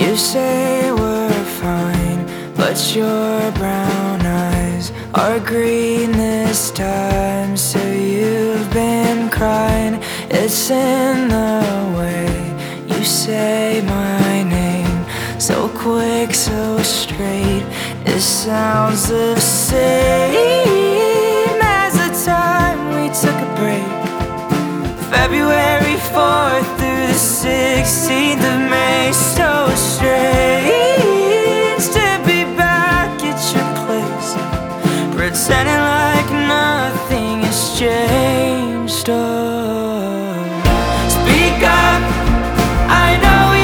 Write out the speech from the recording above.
You say we're fine, but your brown eyes are green this time. So you've been crying, it's in the way you say my name. So quick, so straight, it sounds the same as the time we took a break. February 4th through the 16th of May.